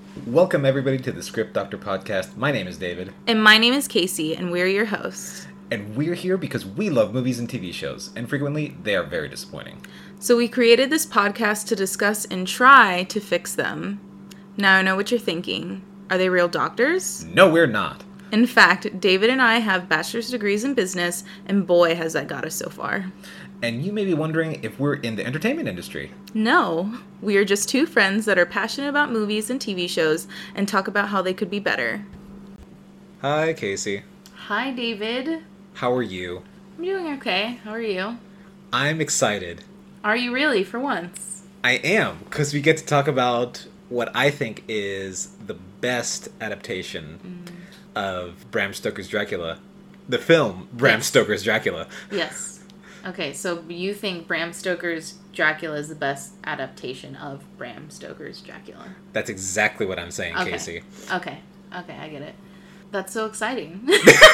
Welcome, everybody, to the Script Doctor podcast. My name is David. And my name is Casey, and we're your hosts. And we're here because we love movies and TV shows, and frequently they are very disappointing. So we created this podcast to discuss and try to fix them. Now I know what you're thinking. Are they real doctors? No, we're not. In fact, David and I have bachelor's degrees in business, and boy, has that got us so far. And you may be wondering if we're in the entertainment industry. No, we are just two friends that are passionate about movies and TV shows and talk about how they could be better. Hi, Casey. Hi, David. How are you? I'm doing okay. How are you? I'm excited. Are you really, for once? I am, because we get to talk about what I think is the best adaptation of Bram Stoker's Dracula. The film Bram Stoker's Dracula. Yes. Okay, so you think Bram Stoker's Dracula is the best adaptation of Bram Stoker's Dracula? That's exactly what I'm saying, Okay. Casey. Okay, I get it. That's so exciting.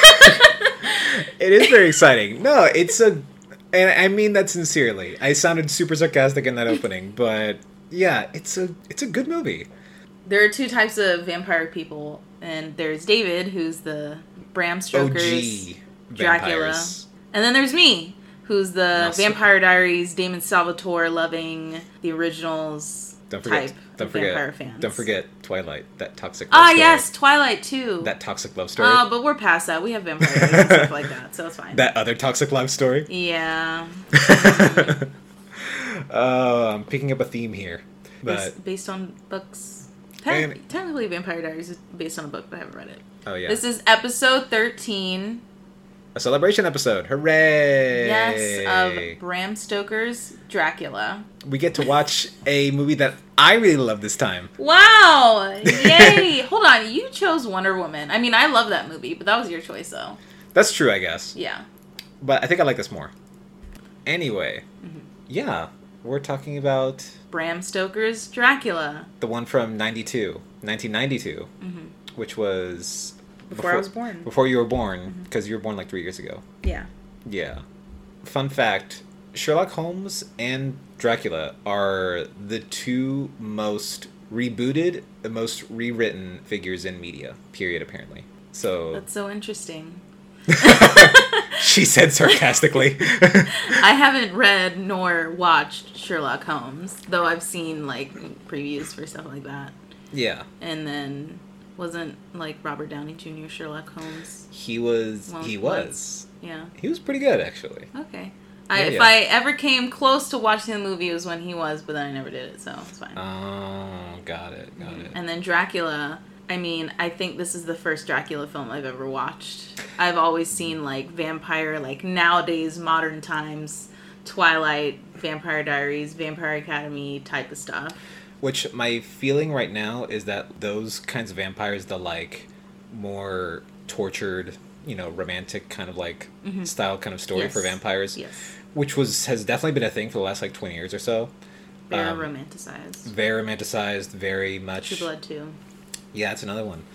It is very exciting. No, and I mean that sincerely. I sounded super sarcastic in that opening, but yeah, it's a good movie. There are two types of vampire people, and there's David, who's the Bram Stoker's OG Dracula. vampires. And then there's me, who's the Vampire Diaries, Damon Salvatore loving the originals type of vampire fans. Don't forget Twilight, that toxic love story. Yes, Twilight too. That toxic love story. Oh, but we're past that. We have vampires and stuff like that, so it's fine. That other toxic love story. Yeah. I'm picking up a theme here. But It's based on books. And- Technically, Vampire Diaries is based on a book, but I haven't read it. oh yeah. This is episode 13. A celebration episode. Hooray! Yes, of Bram Stoker's Dracula. We get to watch a movie that I really love this time. Wow! Yay! Hold on, you chose Wonder Woman. I mean, I love that movie, but that was your choice, though. That's true, I guess. Yeah. But I think I like this more. Anyway, yeah, we're talking about Bram Stoker's Dracula. the one from 1992, which was Before I was born. Before you were born, because you were born like 3 years ago. Yeah. Yeah. Fun fact, Sherlock Holmes and Dracula are the two most rebooted, the most rewritten figures in media, period, apparently. So... That's so interesting. She said sarcastically. I haven't read nor watched Sherlock Holmes, though I've seen, like, previews for stuff like that. Yeah. And then... Wasn't, like, Robert Downey Jr. Sherlock Holmes? He was. Well, he was. Yeah. He was pretty good, actually. Okay. Yeah. If I ever came close to watching the movie, it was when he was, but then I never did it, so it's fine. Oh, got it. And then Dracula, I mean, I think this is the first Dracula film I've ever watched. I've always seen, like, vampire, like, nowadays, modern times, Twilight, Vampire Diaries, Vampire Academy type of stuff. Which my feeling right now is that those kinds of vampires, the like more tortured, romantic kind of like style kind of story for vampires, which has definitely been a thing for the last like 20 years or so. Very romanticized. Very romanticized, very much. True Blood too. Yeah, it's another one.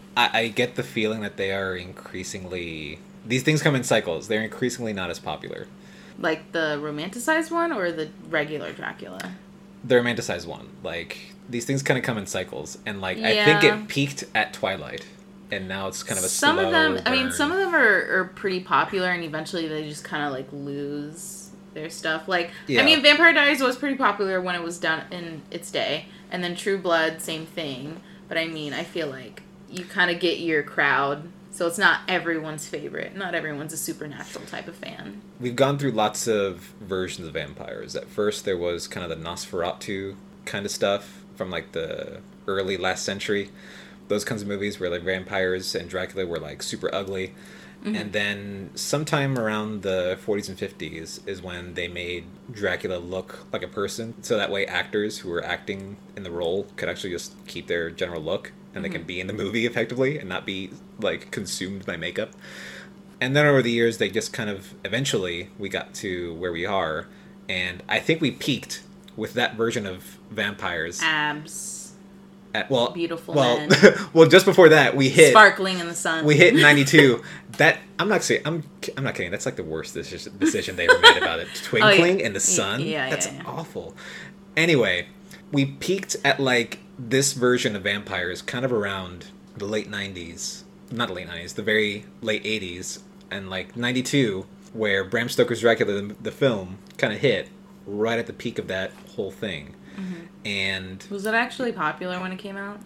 I get the feeling that they are increasingly... These things come in cycles. They're increasingly not as popular. Like the romanticized one or the regular Dracula? The romanticized one. Like, these things kind of come in cycles. And, like, I think it peaked at Twilight. And now it's kind of a slow Some of them, burn. I mean, some of them are pretty popular, and eventually they just kind of, like, lose their stuff. Like, Yeah. I mean, Vampire Diaries was pretty popular when it was done in its day. And then True Blood, same thing. But, I mean, I feel like you kind of get your crowd. So it's not everyone's favorite. Not everyone's a supernatural type of fan. We've gone through lots of versions of vampires. At first, there was kind of the Nosferatu kind of stuff from, like, the early last century. Those kinds of movies where, like, vampires and Dracula were, like, super ugly. And then sometime around the 40s and 50s is when they made Dracula look like a person. So that way actors who were acting in the role could actually just keep their general look. And they can be in the movie effectively and not be, like, consumed by makeup. And then over the years, they just kind of... Eventually, we got to where we are. And I think we peaked with that version of vampires. Abs. Beautiful men. Well, just before that, we hit... Sparkling in the sun. We hit 92. That... I'm not kidding. That's like the worst decision they ever made about it. Twinkling in the sun? Yeah, That's awful. Anyway, we peaked at, like, this version of vampires kind of around the late 90s, not the late 90s, the very late 80s, and like 92, where Bram Stoker's Dracula, the film, kind of hit right at the peak of that whole thing. And was it actually popular when it came out?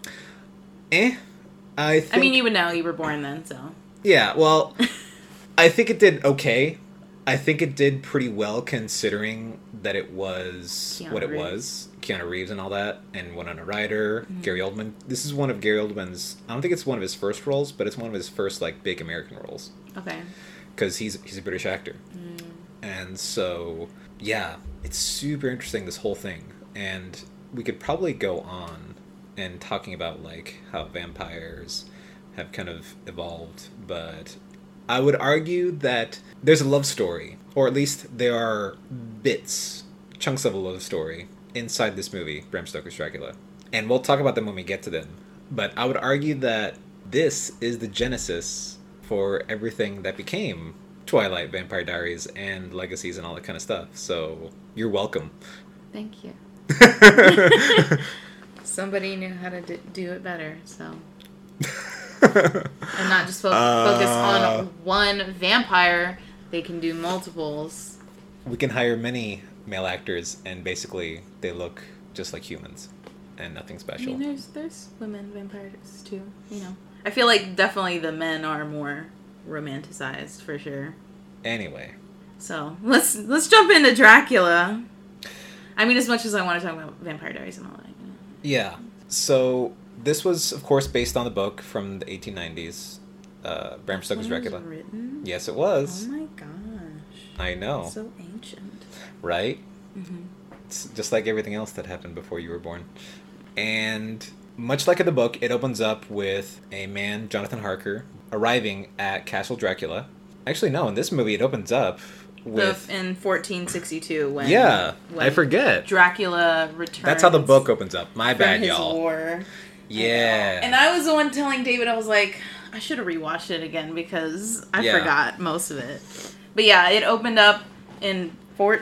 I mean, you would know. You were born then, so. Yeah, well, I think it did okay. I think it did pretty well considering that it was Keanu what it Reeves. was. Keanu Reeves and all that, and Winona Ryder, Gary Oldman. This is one of Gary Oldman's, I don't think it's one of his first roles, but it's one of his first, like, big American roles. Okay. Because he's a British actor. And so, yeah, it's super interesting, this whole thing. And we could probably go on and talking about, like, how vampires have kind of evolved, but I would argue that there's a love story, or at least there are bits, chunks of a love story inside this movie, Bram Stoker's Dracula. And we'll talk about them when we get to them. But I would argue that this is the genesis for everything that became Twilight, Vampire Diaries, and Legacies and all that kind of stuff. So, you're welcome. Thank you. Somebody knew how to do it better, so. And not just focus on one vampire. They can do multiples. We can hire many male actors, and basically they look just like humans, and nothing special. I mean, there's women vampires too. You know, I feel like definitely the men are more romanticized for sure. Anyway, so let's jump into Dracula. I mean, as much as I want to talk about Vampire Diaries and all that. Yeah. So this was, of course, based on the book from the 1890s, Bram Stoker's Dracula. Was written? Yes, it was. Oh my gosh. I know. So ancient. Right? Mm-hmm. It's just like everything else that happened before you were born. And much like in the book, it opens up with a man, Jonathan Harker, arriving at Castle Dracula. Actually, no, in this movie it opens up with... in 1462 when... Yeah, when I forget. Dracula returns. That's how the book opens up. My bad, his y'all. war. Yeah. And I was the one telling David, I was like, I should have rewatched it again because I forgot most of it. But yeah, it opened up in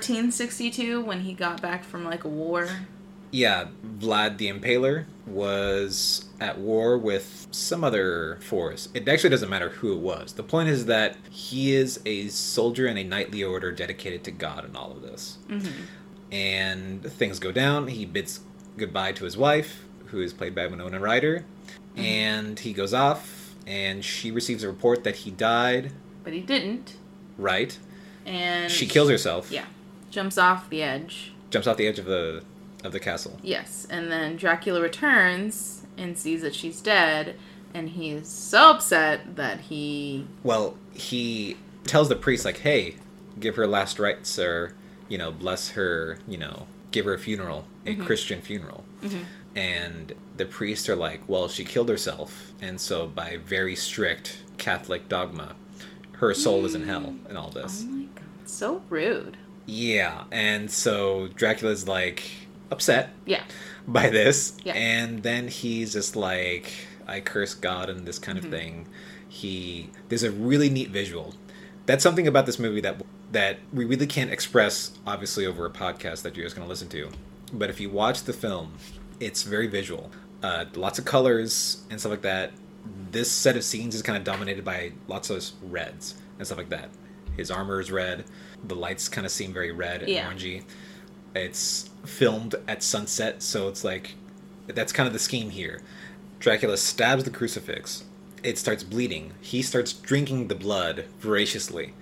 1462 when he got back from like a war. Yeah, Vlad the Impaler was at war with some other force. It actually doesn't matter who it was. The point is that he is a soldier in a knightly order dedicated to God in all of this. Mm-hmm. And things go down. He bids goodbye to his wife, who is played by Winona Ryder. Mm-hmm. And he goes off, and she receives a report that he died. But he didn't. Right. And she kills herself. Yeah. Jumps off the edge. Jumps off the edge of the castle. Yes. And then Dracula returns and sees that she's dead, and he's so upset that he... Well, he tells the priest, like, hey, give her last rites, or, you know, bless her, you know, give her a funeral, a Christian funeral. Mm-hmm. And the priests are like, well, she killed herself, and so by very strict Catholic dogma, her soul is in hell and all this. Oh my god. So rude. Yeah, and so Dracula's like upset by this, and then he's just like, I curse God and this kind of thing. There's a really neat visual. That's something about this movie that we really can't express, obviously, over a podcast that you're just going to listen to. But if you watch the film, it's very visual. Lots of colors and stuff like that. This set of scenes is kind of dominated by lots of reds and stuff like that. His armor is red. The lights kind of seem very red and orangey. It's filmed at sunset, so it's like, that's kind of the scheme here. Dracula stabs the crucifix. It starts bleeding. He starts drinking the blood voraciously.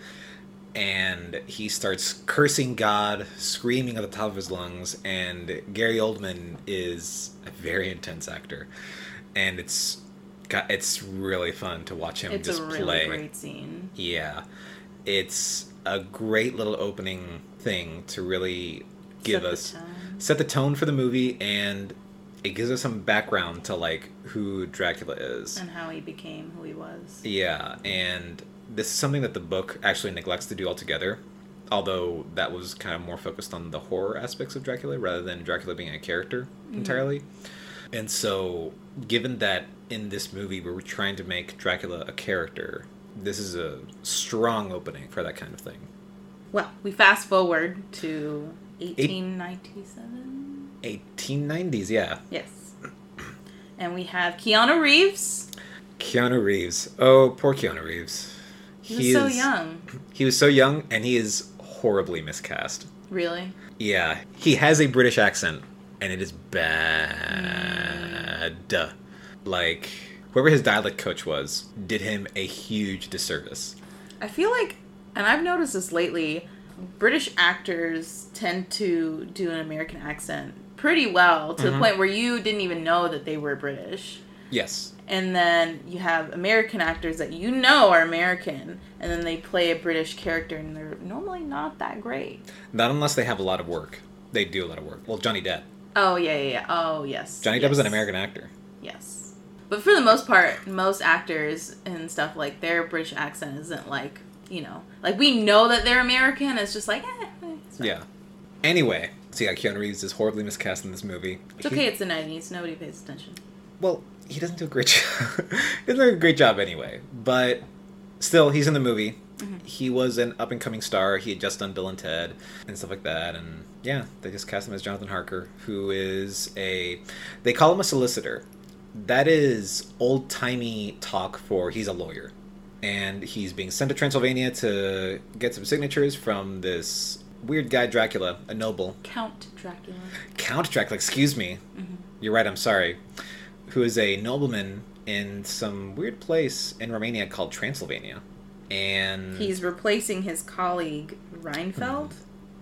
And he starts cursing God, screaming at the top of his lungs. And Gary Oldman is a very intense actor. And it's really fun to watch him just play. It's a really great scene. Yeah. It's a great little opening thing to really set the tone for the movie, and it gives us some background to like who Dracula is. And how he became who he was. Yeah, and this is something that the book actually neglects to do altogether, although that was kind of more focused on the horror aspects of Dracula rather than Dracula being a character entirely. And so, given that in this movie we're trying to make Dracula a character, this is a strong opening for that kind of thing. Well, we fast forward to 1897? 1890s, yeah. Yes. And we have Keanu Reeves. Keanu Reeves. Oh, poor Keanu Reeves. He was so young. He was so young, and he is horribly miscast. Really? Yeah. He has a British accent, and it is bad. Like, whoever his dialect coach was did him a huge disservice. I feel like, and I've noticed this lately, British actors tend to do an American accent pretty well, to the point where you didn't even know that they were British. Yes. And then you have American actors that you know are American, and then they play a British character, and they're normally not that great. Not unless they have a lot of work. They do a lot of work. Well, Johnny Depp. Oh, yeah. Oh, yes. Johnny Depp is an American actor. Yes. But for the most part, most actors and stuff, like, their British accent isn't like, you know, like, we know that they're American. It's just like, it's fine. Yeah. Anyway, so yeah, Keanu Reeves is horribly miscast in this movie. It's okay, it's the 90s. Nobody pays attention. Well, he doesn't do a great job. He doesn't do a great job anyway. But still, he's in the movie. Mm-hmm. He was an up-and-coming star. He had just done Bill and Ted and stuff like that. And yeah, they just cast him as Jonathan Harker, who is they call him a solicitor. That is old-timey talk for he's a lawyer. And he's being sent to Transylvania to get some signatures from this weird guy Dracula, a noble. Count Dracula, excuse me. Mm-hmm. You're right, I'm sorry. Who is a nobleman in some weird place in Romania called Transylvania. And he's replacing his colleague Renfield.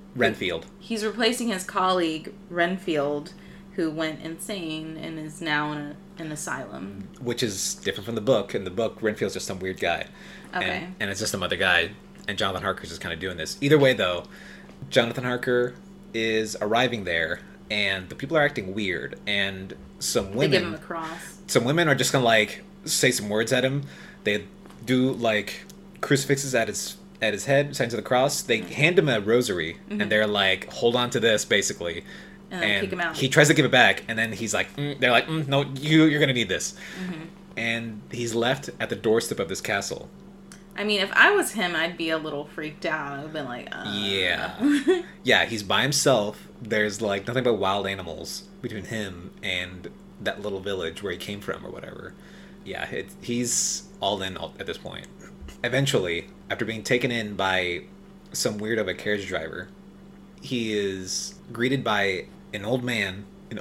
He's replacing his colleague Renfield, who went insane and is now in an asylum. Which is different from the book. In the book, Renfield's just some weird guy. Okay. And it's just some other guy. And Jonathan Harker's just kind of doing this. Either way, though, Jonathan Harker is arriving there, and the people are acting weird. And some women... They give him a cross. Some women are just going to, like, say some words at him. They do, like, crucifixes at his head, signs of the cross. They hand him a rosary, and they're like, hold on to this, basically. And kick him out. He tries to give it back, and then he's like, they're like, no, you're going to need this. Mm-hmm. And he's left at the doorstep of this castle. I mean, if I was him, I'd be a little freaked out. I would have been like, Yeah. Yeah, he's by himself. There's, like, nothing but wild animals between him and that little village where he came from or whatever. Yeah, he's all in at this point. Eventually, after being taken in by some weird of a carriage driver, he is greeted by an old man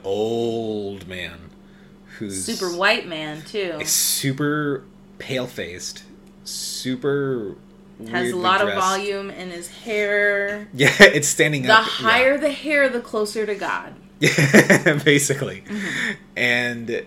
who's... Super white man, too. Super pale-faced, super... Has a lot of volume in his hair. Yeah, it's standing up. The higher the hair, the closer to God. Yeah, basically. Mm-hmm. And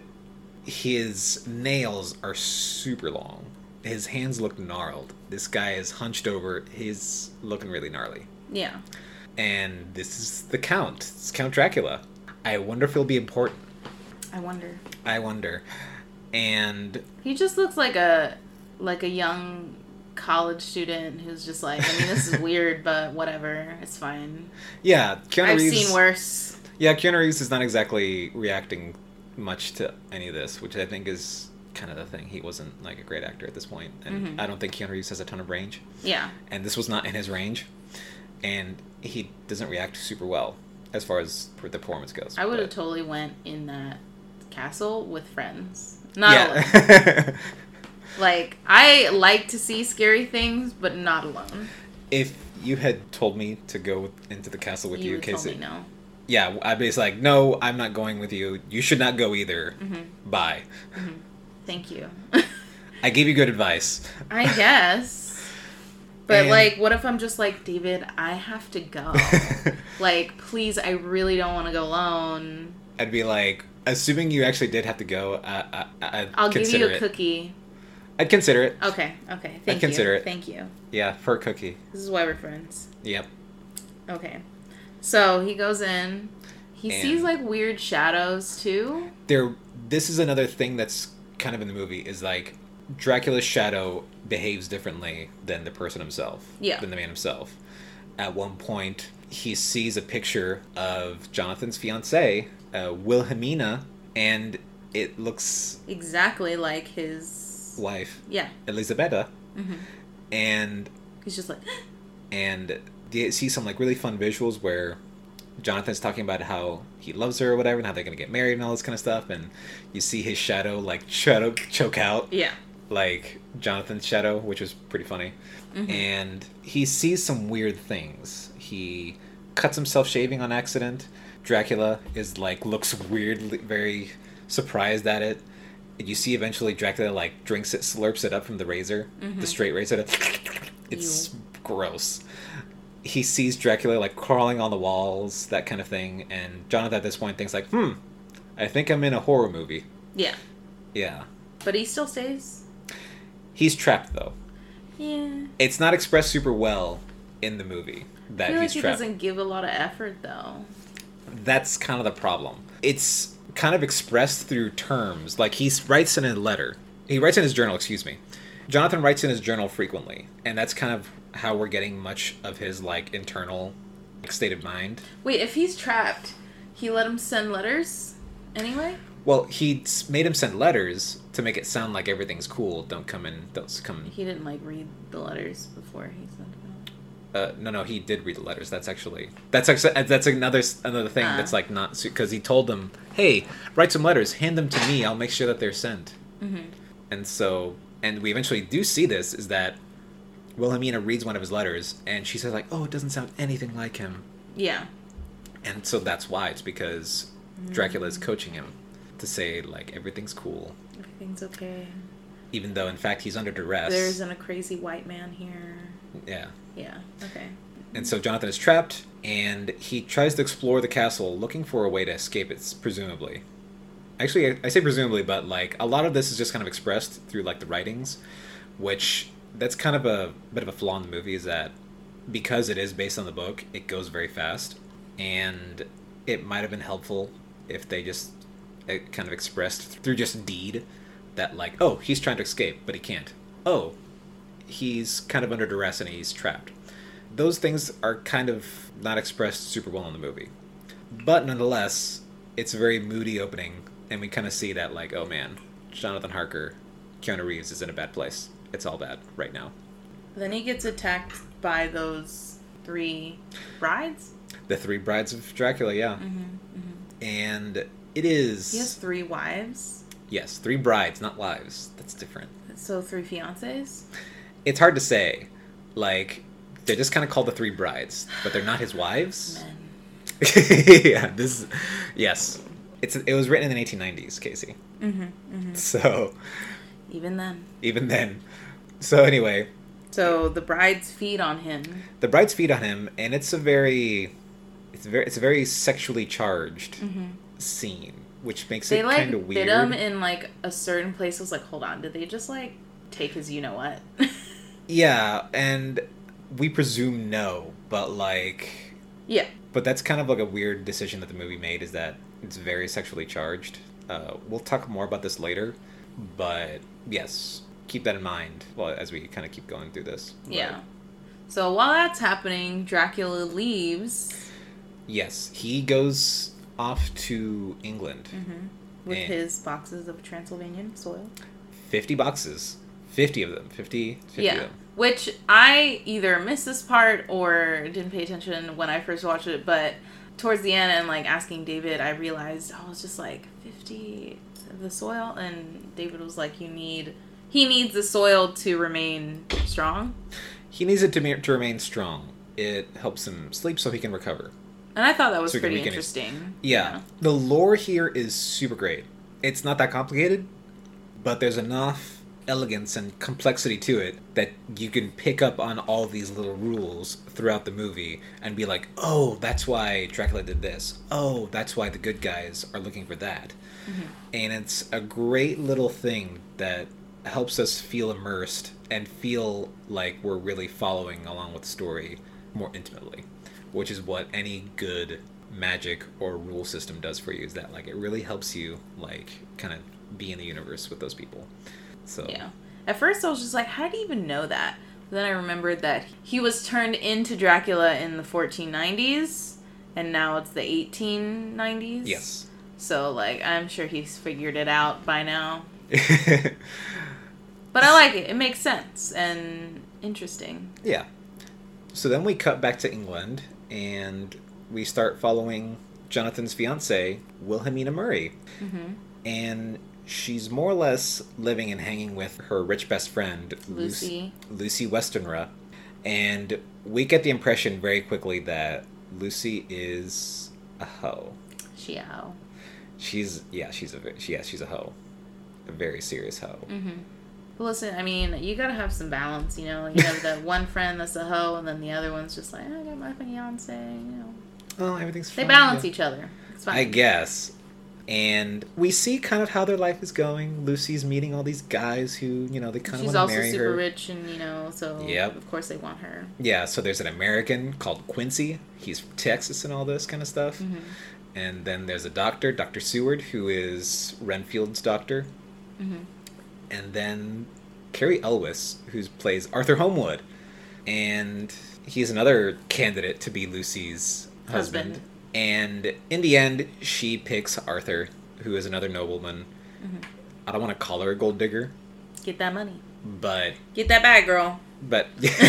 his nails are super long. His hands look gnarled. This guy is hunched over. He's looking really gnarly. Yeah. And this is the Count. It's Count Dracula. I wonder if he'll be important. I wonder. And... He just looks like a young college student who's just like, I mean, this is weird, but whatever. It's fine. Yeah, Keanu Reeves... I've seen worse. Yeah, Keanu Reeves is not exactly reacting much to any of this, which I think is... kind of the thing. He wasn't like a great actor at this point, and I don't think Keanu Reeves has a ton of range. Yeah. And this was not in his range, and he doesn't react super well as far as the performance goes. I would have totally went in that castle with friends, not alone. Like, I like to see scary things, but not alone. If you had told me to go into the castle with you, Casey, told me no. Yeah, I'd be like, no, I'm not going with you. You should not go either. Mm-hmm. Bye. Mm-hmm. Thank you. I gave you good advice. I guess. But, like, what if I'm just like, David, I have to go. Like, please, I really don't want to go alone. I'd be like, assuming you actually did have to go, I'll give you a cookie. I'd consider it. Okay. Thank you. I'd consider it. Thank you. Yeah, for a cookie. This is why we're friends. Yep. Okay. So, he goes in. He sees, like, weird shadows, too. This is another thing that's kind of in the movie, is, like, Dracula's shadow behaves differently than the person himself. Yeah. Than the man himself. At one point, he sees a picture of Jonathan's fiancée, Wilhelmina, and it looks... exactly like his... wife. Yeah. Elisabetta. Mm-hmm. And... he's just like... and... do you see some, like, really fun visuals where Jonathan's talking about how he loves her or whatever, and how they're gonna get married and all this kind of stuff, and you see his shadow like choke out, Yeah. like Jonathan's shadow, which was pretty funny. And he sees some weird things. He cuts himself shaving on accident. Dracula is like looks weirdly very surprised at it. And you see eventually Dracula like drinks it, slurps it up from the razor, the straight razor. It's gross. He sees Dracula like crawling on the walls, that kind of thing, and Jonathan at this point thinks like, I think I'm in a horror movie. Yeah. Yeah. But he still stays. He's trapped though. Yeah. It's not expressed super well in the movie that I feel he's like he trapped. doesn't give a lot of effort though. That's kind of the problem. It's kind of expressed through terms. Like he writes in a letter. He writes in his journal, excuse me. Jonathan writes in his journal frequently, and that's kind of how we're getting much of his like internal state of mind. Wait, if he's trapped, he let him send letters anyway? Well, he made him send letters to make it sound like everything's cool. Don't come. He didn't like read the letters before he sent them. No, he did read the letters. That's another thing that's like not, because he told them, hey, write some letters, hand them to me, I'll make sure that they're sent. And we eventually do see this, is that Wilhelmina reads one of his letters and she says like, oh, it doesn't sound anything like him. Yeah. And so that's why. It's because Dracula is coaching him to say like everything's cool, Everything's okay. even though in fact he's under duress. There isn't a crazy white man here. Yeah. Yeah. Okay. And so Jonathan is trapped, and he tries to explore the castle looking for a way to escape it, presumably. Actually, I say presumably, but like a lot of this is just kind of expressed through like the writings, which that's kind of a bit of a flaw in the movie, is that because it is based on the book, it goes very fast, and it might have been helpful if they just kind of expressed through just deed that like, oh, he's trying to escape, but he can't. Oh, he's kind of under duress and he's trapped. Those things are kind of not expressed super well in the movie. But nonetheless, it's a very moody opening, and we kind of see that like, oh man, Jonathan Harker, Keanu Reeves is in a bad place. It's all bad right now. Then he gets attacked by those 3 brides? The 3 brides of Dracula, yeah. And it is... He has 3 wives? Yes, 3 brides, not wives. That's different. So 3 fiancés? It's hard to say. Like, they're just kind of called the 3 brides, but they're not his wives. Men. Yeah, yes. It was written in the 1890s, Casey. So... Even then. So anyway... So the brides feed on him. The brides feed on him, and it's a very sexually charged scene, which makes it kind of weird. They like bit him in like a certain place. I was like, hold on, did they just like take his you know what? Yeah, and we presume no, but like... Yeah. But that's kind of like a weird decision that the movie made, is that it's very sexually charged. We'll talk more about this later, but yes, keep that in mind as we kind of keep going through this. Yeah. So while that's happening, Dracula leaves. Yes, he goes off to England. With his boxes of Transylvanian soil. 50 boxes. 50 of them. 50 yeah. of them. Which I either missed this part or didn't pay attention when I first watched it, but towards the end and like asking David, I realized I was just like 50 of the soil, and David was like, he needs the soil to remain strong. He needs it to remain strong. It helps him sleep so he can recover. And I thought that was pretty interesting. Yeah. The lore here is super great. It's not that complicated, but there's enough elegance and complexity to it that you can pick up on all these little rules throughout the movie and be like, oh, that's why Dracula did this. Oh, that's why the good guys are looking for that. And it's a great little thing that helps us feel immersed and feel like we're really following along with the story more intimately, which is what any good magic or rule system does for you, is that like it really helps you like kind of be in the universe with those people. So yeah, at first I was just like, how do you even know that? But then I remembered that he was turned into Dracula in the 1490s, and now it's the 1890s. Yes. So like I'm sure he's figured it out by now. But I like it. It makes sense and interesting. Yeah. So then we cut back to England, and we start following Jonathan's fiance, Wilhelmina Murray. Mm-hmm. And she's more or less living and hanging with her rich best friend, Lucy Westenra. And we get the impression very quickly that Lucy is a hoe. She a hoe. She's a hoe. A very serious hoe. Mm-hmm. Well, listen, I mean, you gotta have some balance, you know? You have the one friend that's a hoe, and then the other one's just like, I got my fiance, you know. Oh, everything's fine. They balance each other. It's fine. I guess. And we see kind of how their life is going. Lucy's meeting all these guys who, they kind of want to marry her. She's also super rich, and, so yep. Of course they want her. Yeah, so there's an American called Quincy. He's from Texas and all this kind of stuff. Mm-hmm. And then there's a doctor, Dr. Seward, who is Renfield's doctor. Mm-hmm. And then Cary Elwes, who plays Arthur Homewood. And he's another candidate to be Lucy's husband. And in the end, she picks Arthur, who is another nobleman. Mm-hmm. I don't want to call her a gold digger. Get that money. But... Get that bag, girl. But,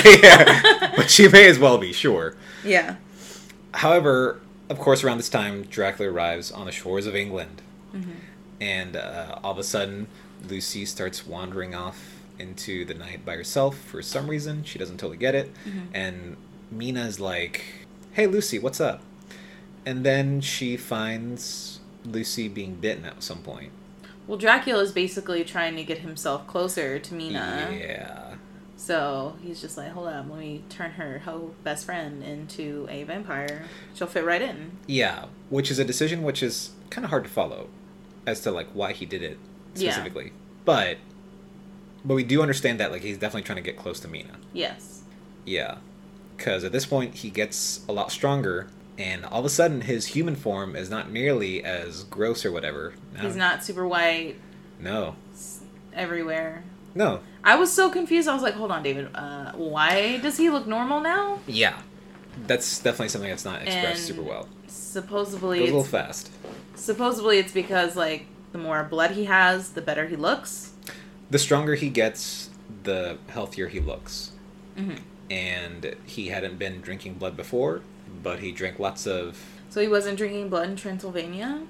yeah, but she may as well be, sure. Yeah. However, of course, around this time, Dracula arrives on the shores of England. Mm-hmm. And all of a sudden, Lucy starts wandering off into the night by herself for some reason. She doesn't totally get it. Mm-hmm. And Mina's like, hey, Lucy, what's up? And then she finds Lucy being bitten at some point. Well, Dracula is basically trying to get himself closer to Mina. Yeah. So he's just like, hold up, let me turn her best friend into a vampire. She'll fit right in. Yeah, which is a decision which is kind of hard to follow as to, why he did it specifically. Yeah. But we do understand that, he's definitely trying to get close to Mina. Yes. Yeah. Because at this point, he gets a lot stronger, and all of a sudden, his human form is not nearly as gross or whatever. No. He's not super white. No. Everywhere. No. I was so confused. I was like, hold on, David. Why does he look normal now? Yeah. That's definitely something that's not expressed super well. Supposedly... Goes a little fast. Supposedly it's because, the more blood he has, the better he looks. The stronger he gets, the healthier he looks. Mm-hmm. And he hadn't been drinking blood before, but he drank lots of... So he wasn't drinking blood in Transylvania?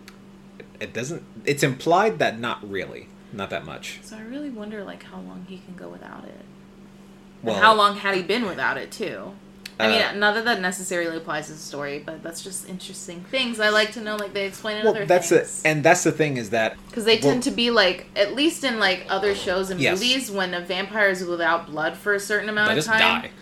It doesn't... It's implied that not really. Not that much. So I really wonder, how long he can go without it. Well, and how long had he been without it, too? I mean, not that that necessarily applies to the story, but that's just interesting things. I like to know, they explain in other things. And that's the thing is that... Because they tend to be, at least in, other shows and movies, when a vampire is without blood for a certain amount of time... They just die.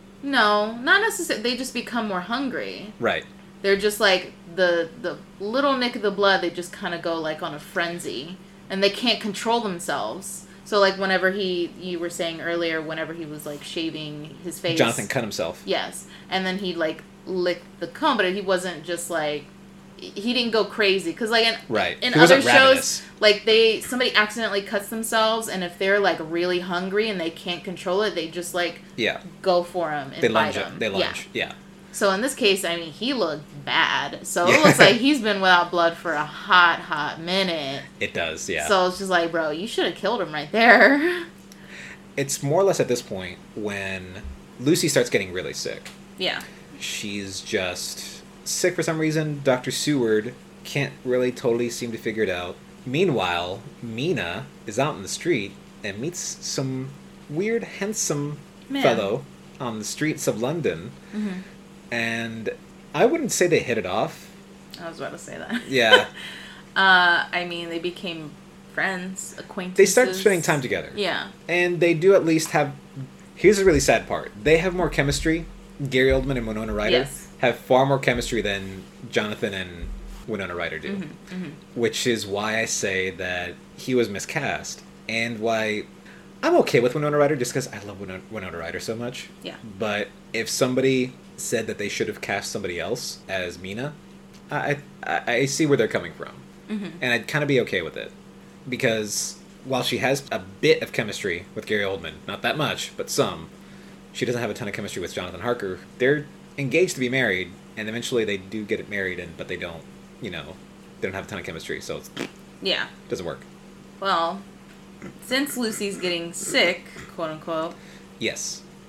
No, not necessarily. They just become more hungry. Right. They're just, the little nick of the blood, they just kind of go, on a frenzy. And they can't control themselves. So, whenever you were saying earlier, whenever he was, shaving his face... Jonathan cut himself. Yes. And then he'd, lick the comb, but he wasn't just, he didn't go crazy. Because, in other shows, somebody accidentally cuts themselves, and if they're, really hungry and they can't control it, they just, go for him and bite him. They lunge, yeah. So in this case, I mean, he looked bad. So it looks like he's been without blood for a hot minute. It does, yeah. So it's just bro, you should have killed him right there. It's more or less at this point when Lucy starts getting really sick. Yeah. She's just sick for some reason. Dr. Seward can't really totally seem to figure it out. Meanwhile, Mina is out in the street and meets some weird, handsome fellow on the streets of London. Mm-hmm. And I wouldn't say they hit it off. I was about to say that. Yeah. I mean, they became friends, acquaintances. They start spending time together. Yeah. And they do at least have... Here's the really sad part. They have more chemistry. Gary Oldman and Winona Ryder have far more chemistry than Jonathan and Winona Ryder do. Mm-hmm. Mm-hmm. Which is why I say that he was miscast. And why... I'm okay with Winona Ryder just because I love Winona Ryder so much. Yeah. But if somebody said that they should have cast somebody else as Mina, I see where they're coming from. Mm-hmm. And I'd kind of be okay with it. Because while she has a bit of chemistry with Gary Oldman, not that much, but some, she doesn't have a ton of chemistry with Jonathan Harker. They're engaged to be married, and eventually they do get married, but they don't, they don't have a ton of chemistry, so it doesn't work. Well... Since Lucy's getting sick, quote unquote. Yes.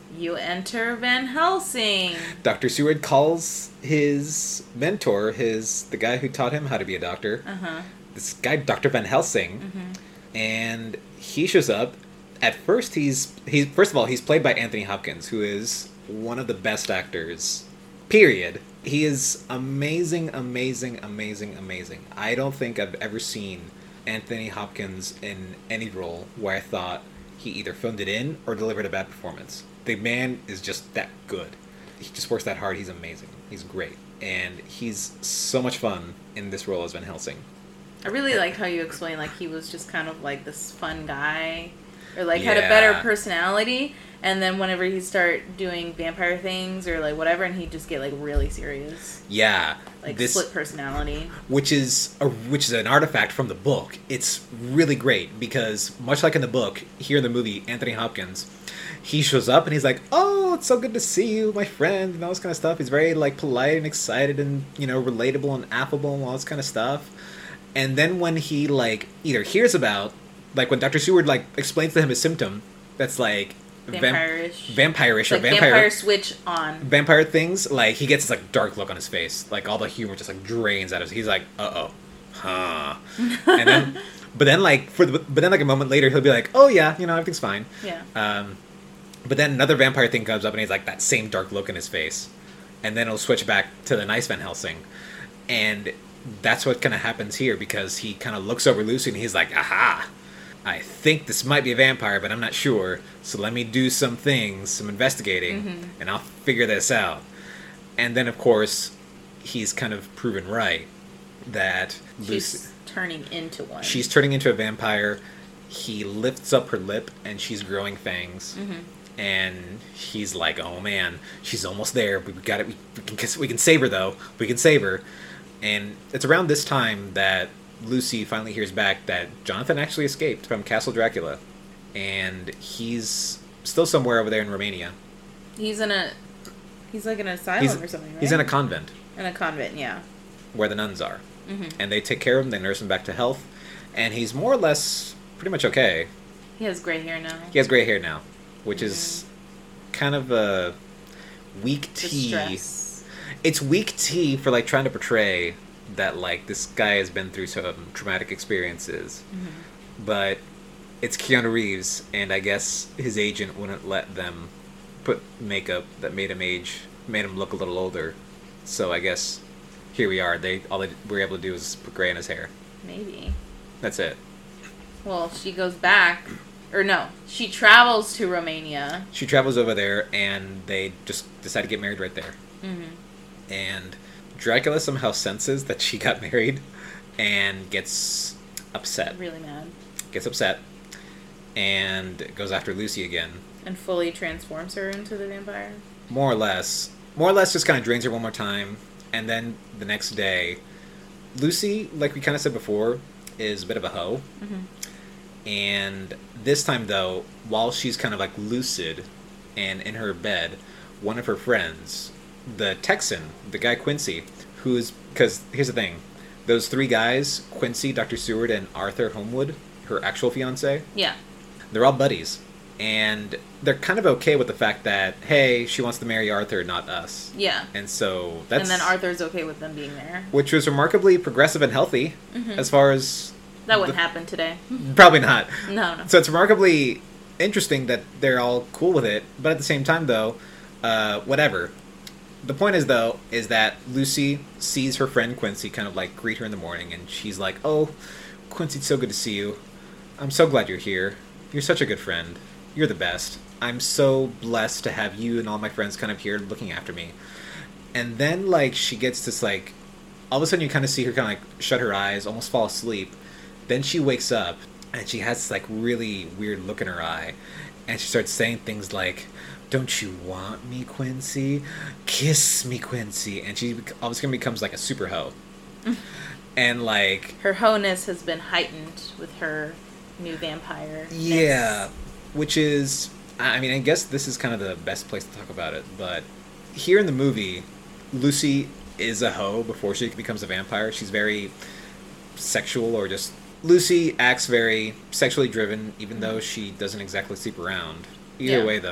You enter Van Helsing. Dr. Seward calls his mentor, the guy who taught him how to be a doctor, this guy, Dr. Van Helsing, and he shows up. At first, first of all, he's played by Anthony Hopkins, who is one of the best actors, period. He is amazing, amazing, amazing, amazing. I don't think I've ever seen Anthony Hopkins in any role where I thought he either phoned it in or delivered a bad performance. The man is just that good. He just works that hard. He's amazing. He's great. And he's so much fun in this role as Van Helsing. I really liked how you explained, like, he was just kind of, like, this fun guy. Or, like, had a better personality. And then whenever he'd start doing vampire things or, like, whatever, and he'd just get, like, really serious. Yeah. Like, split personality. Which is an artifact from the book. It's really great because, much like in the book, here in the movie, Anthony Hopkins, he shows up and he's like, oh, it's so good to see you, my friend, and all this kind of stuff. He's very, like, polite and excited and, you know, relatable and affable and all this kind of stuff. And then when he, like, either hears about, like, when Dr. Seward, like, explains to him his symptom, that's, like, vampire-ish, like or vampire switch on. Vampire things, like, he gets this, like, dark look on his face. Like, all the humor just, like, drains out of his... He's like, uh-oh. Huh. And then... But then, like, a moment later, he'll be like, oh, yeah, you know, everything's fine. Yeah. But then another vampire thing comes up, and he's like, that same dark look in his face. And then it'll switch back to the nice Van Helsing. And that's what kind of happens here, because he kind of looks over Lucy, and he's like, aha! I think this might be a vampire, but I'm not sure. So let me do some things, some investigating, and I'll figure this out. And then, of course, he's kind of proven right that She's turning into one. She's turning into a vampire. He lifts up her lip, and she's growing fangs. And he's like, "Oh man, she's almost there. We got it. We can save her, though. We can save her." And it's around this time that Lucy finally hears back that Jonathan actually escaped from Castle Dracula, and he's still somewhere over there in Romania. He's like in an asylum or something, right? He's in a convent. In a convent, yeah. Where the nuns are. And they take care of him, they nurse him back to health, and he's more or less pretty much okay. He has gray hair now. He has gray hair now, which is kind of a weak tea. Distress. It's weak tea for, like, trying to portray that, like, this guy has been through some traumatic experiences. But it's Keanu Reeves, and I guess his agent wouldn't let them put makeup that made him look a little older. So I guess here we are. All they were able to do is put gray in his hair. Maybe. That's it. Well, she goes back, or no, she travels to Romania. She travels over there, and they just decide to get married right there. And Dracula somehow senses that she got married and gets upset. Really mad. Gets upset and goes after Lucy again. And fully transforms her into the vampire? More or less. More or less just kind of drains her one more time. And then the next day, Lucy, like we kind of said before, is a bit of a hoe. And this time, though, while she's kind of, like, lucid and in her bed, one of her friends, the Texan, the guy Quincy, because here's the thing, those three guys, Quincy, Dr. Seward, and Arthur Homewood, her actual fiance, they're all buddies, and they're kind of okay with the fact that, hey, she wants to marry Arthur, not us. And so that's... And then Arthur's okay with them being there. Which was remarkably progressive and healthy, as far as... That wouldn't happen today. Probably not. No. So it's remarkably interesting that they're all cool with it, but at the same time, though, whatever. The point is, though, is that Lucy sees her friend Quincy kind of, like, greet her in the morning, and she's like, oh, Quincy, it's so good to see you. I'm so glad you're here. You're such a good friend. You're the best. I'm so blessed to have you and all my friends kind of here looking after me. And then, like, she gets this, like, all of a sudden you kind of see her kind of, like, shut her eyes, almost fall asleep. Then she wakes up, and she has this, like, really weird look in her eye, and she starts saying things like, don't you want me, Quincy? Kiss me, Quincy. And she all of a sudden becomes, like, a super hoe. And, like... Her hoe-ness has been heightened with her new vampire. Yeah, which is... I mean, I guess this is kind of the best place to talk about it, but here in the movie, Lucy is a hoe before she becomes a vampire. She's very sexual, or just... Lucy acts very sexually driven, even though she doesn't exactly sleep around. Either way, though,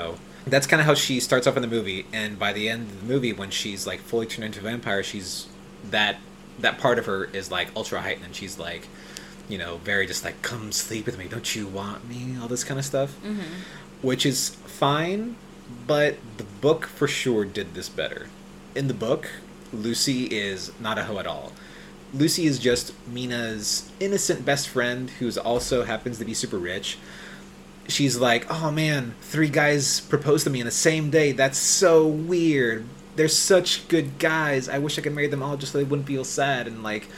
that's kind of how she starts off in the movie, and by the end of the movie, when she's like fully turned into a vampire, she's that part of her is like ultra heightened, and she's like, you know, very just like, come sleep with me, don't you want me, all this kind of stuff, which is fine, but the book for sure did this better. In the book, Lucy is not a hoe at all. Lucy is just Mina's innocent best friend who's also happens to be super rich. She's like, oh man, 3 guys proposed to me in the same day. That's so weird. They're such good guys. I wish I could marry them all just so they wouldn't feel sad. And like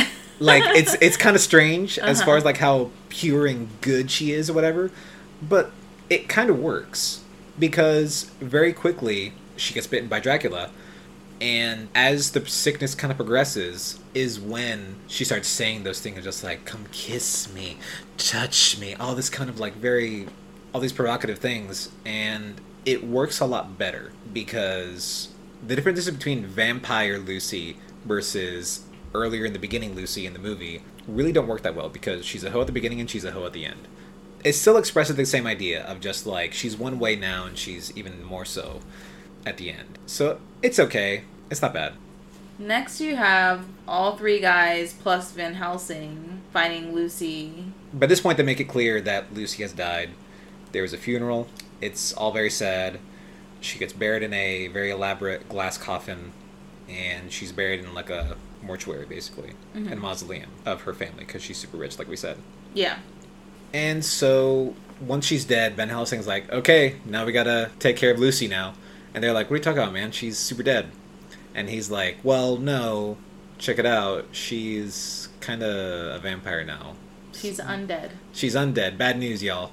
it's kind of strange as far as like how pure and good she is or whatever. But it kind of works because very quickly she gets bitten by Dracula. And as the sickness kind of progresses is when she starts saying those things just like, come kiss me, touch me, all this kind of like all these provocative things. And it works a lot better because the differences between vampire Lucy versus earlier in the beginning Lucy in the movie really don't work that well because she's a hoe at the beginning and she's a hoe at the end. It still expresses the same idea of just like, she's one way now and she's even more so at the end. So it's okay. It's not bad. Next you have all 3 guys plus Van Helsing fighting Lucy. By this point they make it clear that Lucy has died. There was a funeral. It's all very sad. She gets buried in a very elaborate glass coffin, and she's buried in like a mortuary basically, a mausoleum of her family because she's super rich like we said. Yeah. And so once she's dead, Van Helsing's like, okay, now we gotta take care of Lucy now. And they're like, what are you talking about, man? She's super dead. And he's like, well, no, check it out. She's kind of a vampire now. She's undead. She's undead. Bad news, y'all.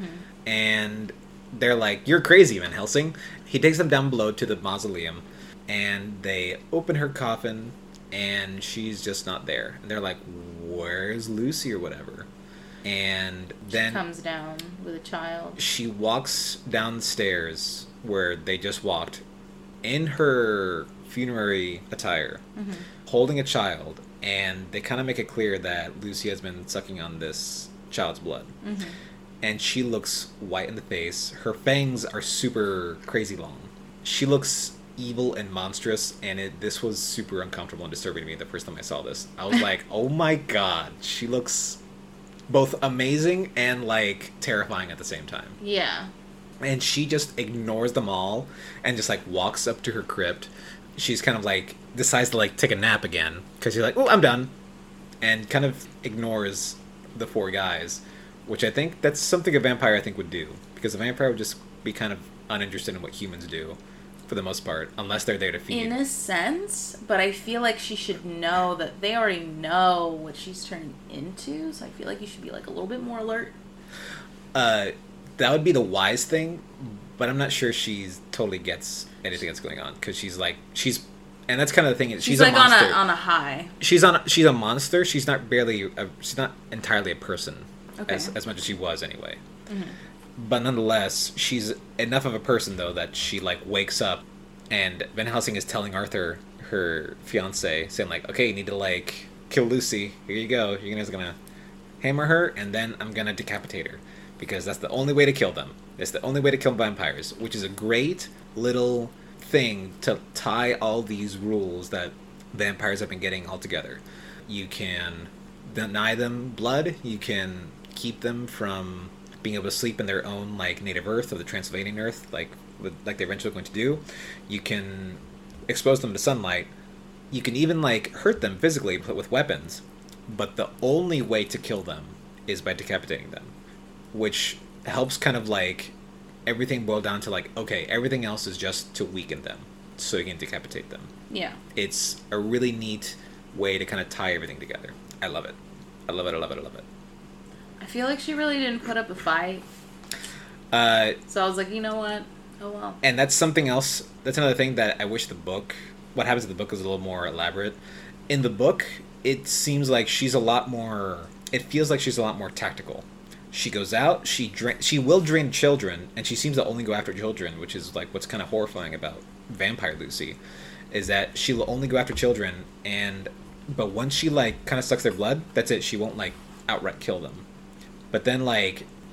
And they're like, you're crazy, Van Helsing. He takes them down below to the mausoleum, and they open her coffin, and she's just not there. And they're like, where's Lucy or whatever? And then she comes down with a child. She walks down the stairs where they just walked in her funerary attire, holding a child, and they kind of make it clear that Lucy has been sucking on this child's blood. And she looks white in the face. Her fangs are super crazy long. She looks evil and monstrous, and this was super uncomfortable and disturbing to me the first time I saw this. I was like, oh my god, she looks both amazing and like terrifying at the same time. Yeah. And she just ignores them all and just like walks up to her crypt. She's kind of like decides to like take a nap again because she's like, oh, I'm done, and kind of ignores the 4 guys, which I think that's something a vampire I think would do, because a vampire would just be kind of uninterested in what humans do for the most part, unless they're there to feed. In a sense, but I feel like she should know that they already know what she's turning into, so I feel like you should be like a little bit more alert. That would be the wise thing, but I'm not sure she totally gets anything that's going on, because she's and that's kind of the thing. She's like a monster. on a high. She's a monster. She's not she's not entirely a person, okay, as much as she was anyway. But nonetheless, she's enough of a person though that she like wakes up, and Van Helsing is telling Arthur, her fiance, saying like, okay, you need to like kill Lucy. Here you go. You're just gonna hammer her, and then I'm gonna decapitate her, because that's the only way to kill them. It's the only way to kill vampires, which is a great little thing to tie all these rules that vampires have been getting all together. You can deny them blood, you can keep them from being able to sleep in their own like native earth, or the Transylvanian earth, like they're eventually going to do. You can expose them to sunlight. You can even like hurt them physically with weapons, but the only way to kill them is by decapitating them, which helps kind of like everything boil down to like, okay, everything else is just to weaken them so you can decapitate them. Yeah. It's a really neat way to kind of tie everything together. I love it. I love it, I love it, I love it. I feel like she really didn't put up a fight. So I was like, you know what? Oh well. And that's something else. That's another thing that I wish what happens in the book is a little more elaborate. In the book, it seems like she's a lot more, it feels like she's a lot more tactical. She goes out, she will drain children, and she seems to only go after children, which is like what's kind of horrifying about Vampire Lucy, is that she will only go after children, but once she like kind of sucks their blood, that's it. She won't like outright kill them. But then like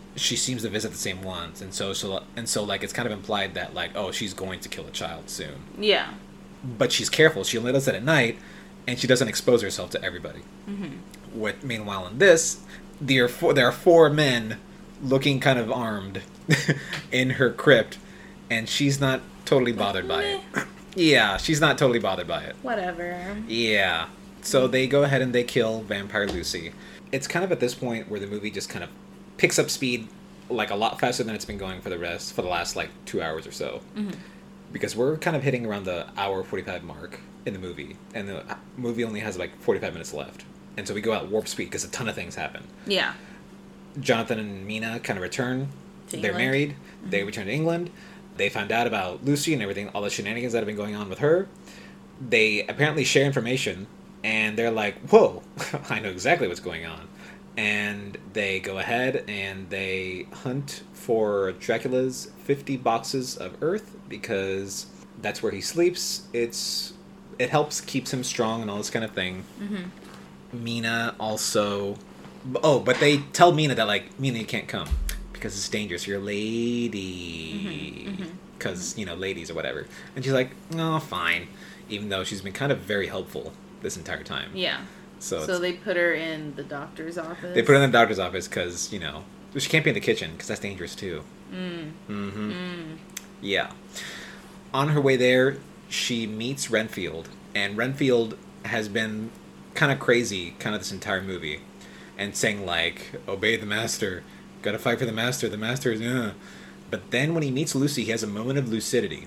she seems to visit the same ones, and so like it's kind of implied that like, oh, she's going to kill a child soon. Yeah. But she's careful. She only does it at night, and she doesn't expose herself to everybody. Meanwhile, in this, there are four men looking kind of armed in her crypt, and she's not totally bothered by it. Yeah, she's not totally bothered by it. Whatever. Yeah. So they go ahead and they kill Vampire Lucy. It's kind of at this point where the movie just kind of picks up speed like a lot faster than it's been going for the last like 2 hours or so. Because we're kind of hitting around the hour 45 mark in the movie, and the movie only has like 45 minutes left. And so we go at warp speed because a ton of things happen. Yeah. Jonathan and Mina kind of return. They're England. married. They return to England. They found out about Lucy and everything, all the shenanigans that have been going on with her. They apparently share information, and they're like, whoa, I know exactly what's going on. And they go ahead and they hunt for Dracula's 50 boxes of earth, because that's where he sleeps. It helps, keeps him strong and all this kind of thing. Mina also... Oh, but they tell Mina that, like, Mina, you can't come because it's dangerous. You're a lady. Because, you know, ladies or whatever. And she's like, no, fine. Even though she's been kind of very helpful this entire time. Yeah. So they put her in the doctor's office. They put her in the doctor's office because, you know, she can't be in the kitchen because that's dangerous too. Yeah. On her way there, she meets Renfield. And Renfield has been kind of crazy kind of this entire movie. And saying, like, obey the master. Gotta fight for the master. The master is... But then when he meets Lucy, he has a moment of lucidity.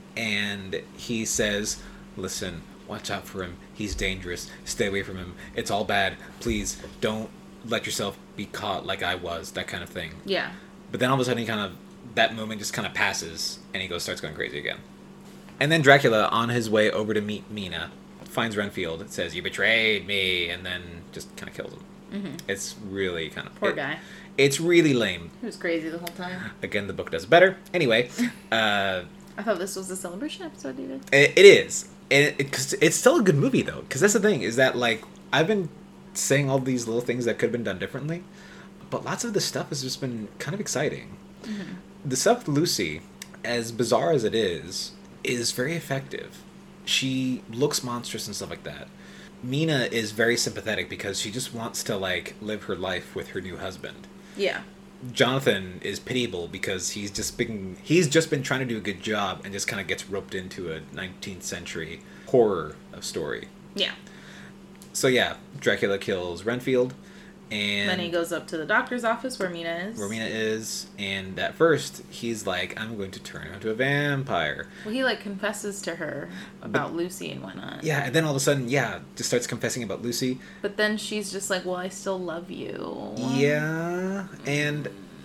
And he says, listen, watch out for him. He's dangerous. Stay away from him. It's all bad. Please, don't let yourself be caught like I was. That kind of thing. Yeah. But then all of a sudden, that moment just kind of passes. And he starts going crazy again. And then Dracula, on his way over to meet Mina, finds Renfield. It says, you betrayed me. And then just kind of kills him. It's really kind of... Poor guy. It's really lame. He was crazy the whole time. Again, the book does better. Anyway. I thought this was a celebration episode, David. It is. Cause it's still a good movie, though. Because that's the thing, is that, like, I've been saying all these little things that could have been done differently. But lots of the stuff has just been kind of exciting. The stuff with Lucy, as bizarre as it is very effective. She looks monstrous and stuff like that. Mina is very sympathetic because she just wants to, like, live her life with her new husband. Yeah. Jonathan is pitiable because he's just been trying to do a good job and just kind of gets roped into a 19th century horror of story. Yeah. So yeah, Dracula kills Renfield, and then he goes up to the doctor's office where Mina is. And at first he's like, I'm going to turn her into a vampire. Well, he, like, confesses to her about Lucy and whatnot. Yeah, and then all of a sudden, just starts confessing about Lucy. But then she's just like, well, I still love you. Yeah, and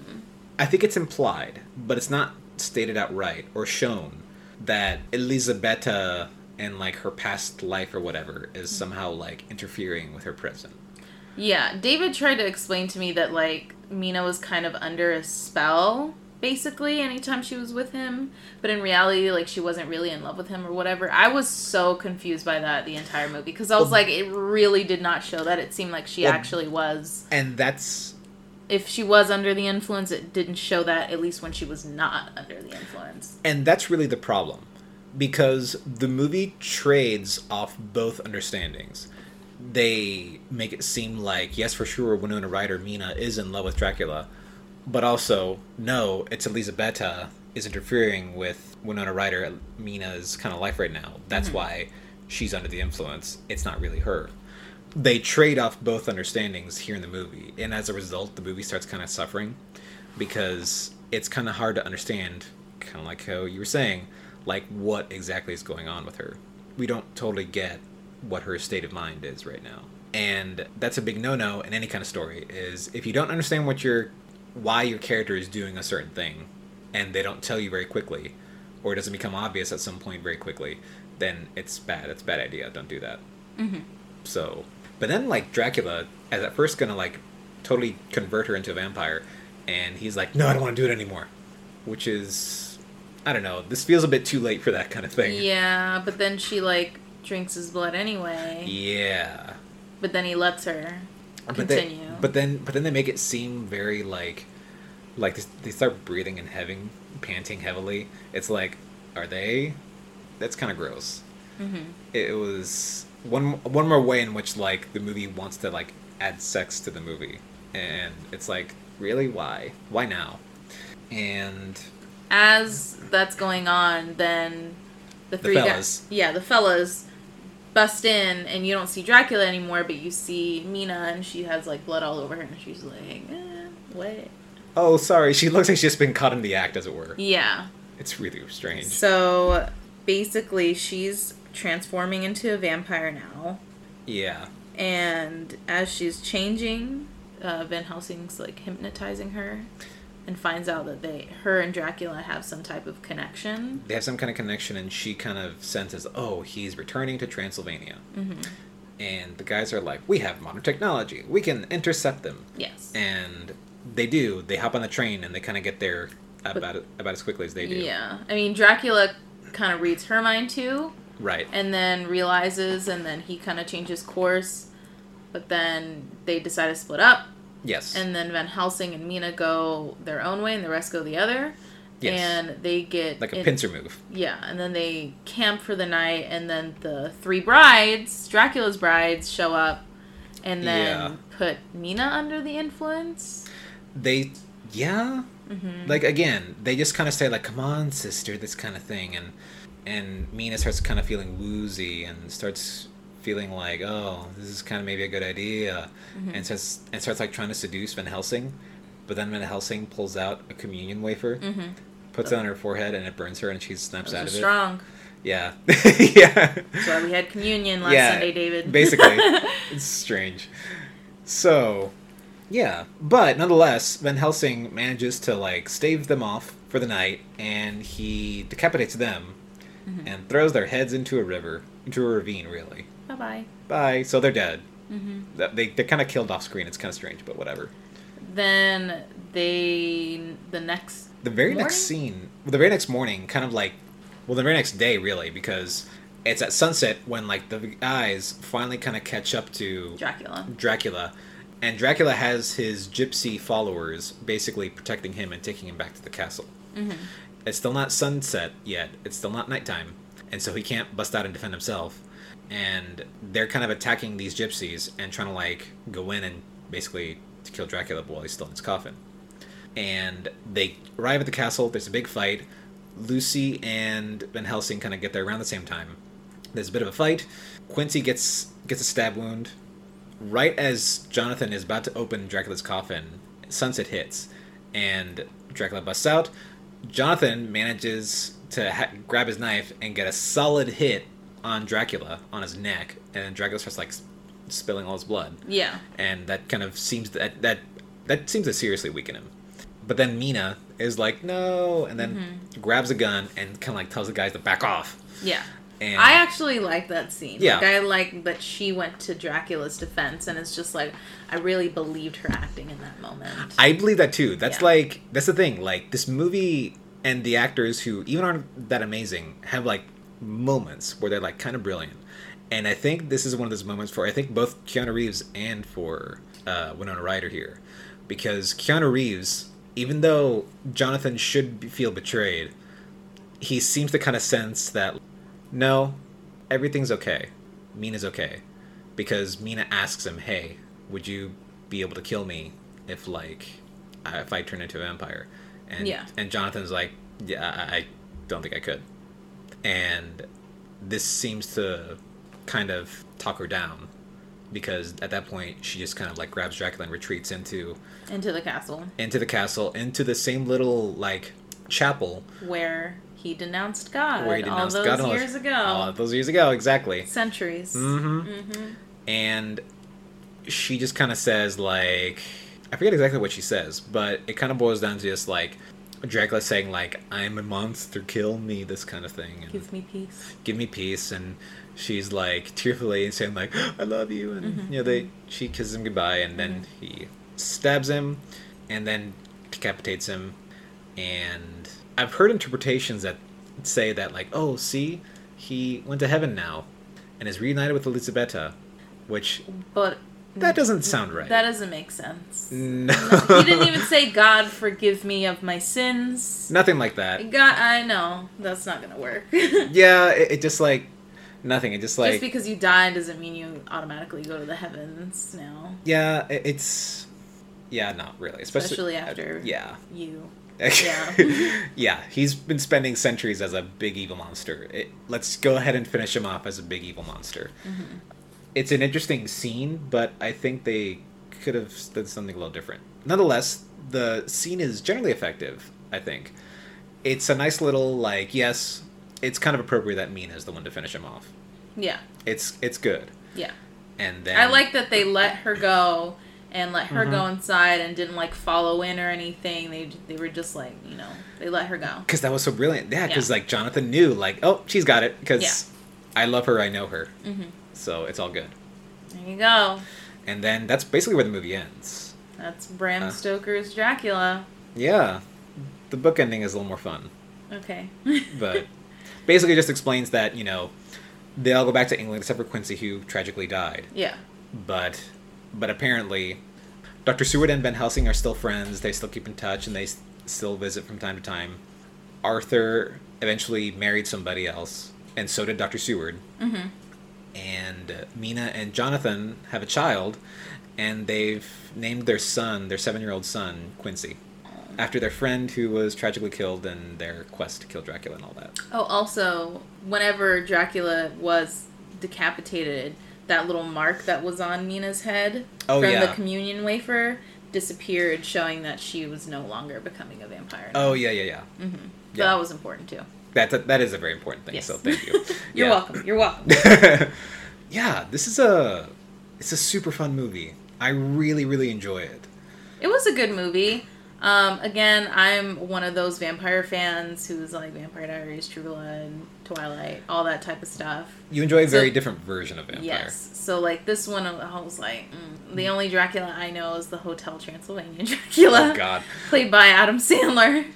I think it's implied, but it's not stated outright or shown that Elisabetta and, like, her past life or whatever is somehow, like, interfering with her present. Yeah, David tried to explain to me that, like, Mina was kind of under a spell, basically, anytime she was with him. But in reality, like, she wasn't really in love with him or whatever. I was so confused by that the entire movie. Because I was like, it really did not show that. It seemed like she actually was. And that's... If she was under the influence, it didn't show that, at least when she was not under the influence. And that's really the problem. Because the movie trades off both understandings. They make it seem like, yes, for sure, Winona Ryder, Mina, is in love with Dracula. But also, no, it's Elisabetta is interfering with Winona Ryder, Mina's kind of life right now. That's why she's under the influence. It's not really her. They trade off both understandings here in the movie. And as a result, the movie starts kind of suffering. Because it's kind of hard to understand, kind of like how you were saying, like, what exactly is going on with her. We don't totally get what her state of mind is right now. And that's a big no-no in any kind of story, is if you don't understand why your character is doing a certain thing, and they don't tell you very quickly, or it doesn't become obvious at some point very quickly, then it's bad. It's a bad idea. Don't do that. So, but then, like, Dracula is at first gonna, like, totally convert her into a vampire, and he's like, no, I don't want to do it anymore. Which is, I don't know, this feels a bit too late for that kind of thing. Yeah, but then she, like, drinks his blood anyway. Yeah. But then he lets her continue. But then they make it seem very, like, like they start breathing and having panting heavily. It's like, are they? That's kind of gross. It was one more way in which like the movie wants to like add sex to the movie, and it's like, really, why now? And as that's going on, then the fellas. the fellas bust in, and you don't see Dracula anymore, but you see Mina, and she has like blood all over her, and she's like, what? Oh, sorry. She looks like she's just been caught in the act, as it were. Yeah. It's really strange. So basically, she's transforming into a vampire now. Yeah. And as she's changing, Van Helsing's like hypnotizing her, and finds out that her and Dracula have some type of connection. They have some kind of connection, and she kind of senses, oh, he's returning to Transylvania. And the guys are like, we have modern technology. We can intercept them. Yes. And they do. They hop on the train, and they kind of get there about as quickly as they do. Yeah. I mean, Dracula kind of reads her mind, too. Right. And then realizes, and then he kind of changes course. But then they decide to split up. Yes. And then Van Helsing and Mina go their own way, and the rest go the other. Yes. And they get... like a pincer move. Yeah, and then they camp for the night, and then the three brides, Dracula's brides, show up, and then put Mina under the influence. Yeah? Like, again, they just kind of say, like, come on, sister, this kind of thing, and Mina starts kind of feeling woozy, and starts feeling like, oh, this is kind of maybe a good idea, and starts like trying to seduce Van Helsing, but then Van Helsing pulls out a communion wafer, puts it on her forehead, and it burns her, and she snaps out of it. Strong. Yeah. Yeah. That's why we had communion last Sunday, David. Basically. It's strange. So, yeah. But nonetheless, Van Helsing manages to like stave them off for the night, and he decapitates them and throws their heads into a ravine, really. Bye-bye. Bye. So they're dead. They're kind of killed off screen. It's kind of strange, but whatever. Then the very next morning, kind of like, well, the very next day, really, because it's at sunset when like the guys finally kind of catch up to Dracula, and Dracula has his gypsy followers basically protecting him and taking him back to the castle. It's still not sunset yet. It's still not nighttime, and so he can't bust out and defend himself. And they're kind of attacking these gypsies and trying to like go in and basically to kill Dracula while he's still in his coffin. And they arrive at the castle. There's a big fight. Lucy and Van Helsing kind of get there around the same time. There's a bit of a fight. Quincy gets a stab wound. Right as Jonathan is about to open Dracula's coffin, sunset hits, and Dracula busts out. Jonathan manages to grab his knife and get a solid hit on Dracula on his neck, and Dracula starts like spilling all his blood. Yeah. And that kind of seems that seems to seriously weaken him. But then Mina is like, no, and then grabs a gun and kind of like tells the guys to back off. Yeah. And I actually like that scene. Yeah. Like, I like that she went to Dracula's defense, and it's just like, I really believed her acting in that moment. I believe that too. That's that's the thing. Like, this movie and the actors who even aren't that amazing have like moments where they're like kind of brilliant. And I think this is one of those moments for, I think, both Keanu Reeves and for Winona Ryder here. Because Keanu Reeves, even though Jonathan should feel betrayed, he seems to kind of sense that, no, everything's okay. Mina's okay. Because Mina asks him, hey, would you be able to kill me if I turn into a vampire? And Jonathan's like, yeah, I don't think I could. And this seems to kind of talk her down, because at that point she just kind of like grabs Dracula and retreats into the castle, into the same little like chapel where he denounced God all those years ago, exactly. Centuries. And she just kind of says, like, I forget exactly what she says, but it kind of boils down to just like Dracula saying like, I'm a monster, kill me, this kind of thing, and give me peace. And she's like tearfully saying like, I love you, and she kisses him goodbye, and then he stabs him and then decapitates him. And I've heard interpretations that say that like, oh, see, he went to heaven now and is reunited with Elisabetta, which... But That doesn't sound right. That doesn't make sense. No. He didn't even say, God, forgive me of my sins. Nothing like that. God, I know. That's not going to work. Yeah, it just like... Nothing. It just like... Just because you die doesn't mean you automatically go to the heavens now. Yeah, it's... Yeah, not really. Especially after yeah. you. Yeah. Yeah, he's been spending centuries as a big evil monster. Let's go ahead and finish him off as a big evil monster. Mm-hmm. It's an interesting scene, but I think they could have done something a little different. Nonetheless, the scene is generally effective, I think. It's a nice little, like, yes, it's kind of appropriate that Mina is the one to finish him off. Yeah. It's good. Yeah. And then... I like that they let her go and let her go inside and didn't, like, follow in or anything. They were just, like, you know, they let her go. Because that was so brilliant. Yeah, because, like, Jonathan knew, like, oh, she's got it. Because I love her, I know her. Mm-hmm. So it's all good. There you go. And then that's basically where the movie ends. That's Bram Stoker's Dracula. Yeah. The book ending is a little more fun. Okay. But basically just explains that, you know, they all go back to England except for Quincy, who tragically died. Yeah. But apparently, Dr. Seward and Van Helsing are still friends. They still keep in touch, and they still visit from time to time. Arthur eventually married somebody else, and so did Dr. Seward. Mm-hmm. And Mina and Jonathan have a child, and they've named their son, their 7-year-old son, Quincy, after their friend who was tragically killed in their quest to kill Dracula and all that. Oh, also, whenever Dracula was decapitated, that little mark that was on Mina's head from the communion wafer disappeared, showing that she was no longer becoming a vampire now. Oh, yeah. Mm-hmm. So that was important, too. That is a very important thing, so thank you. You're welcome. You're welcome. Yeah, it's a super fun movie. I really, really enjoy it. It was a good movie. Again, I'm one of those vampire fans who's like Vampire Diaries, True Blood, Twilight, all that type of stuff. You enjoy a very different version of vampire. Yes. So like this one, I was like, the only Dracula I know is the Hotel Transylvania Dracula. Oh God. Played by Adam Sandler.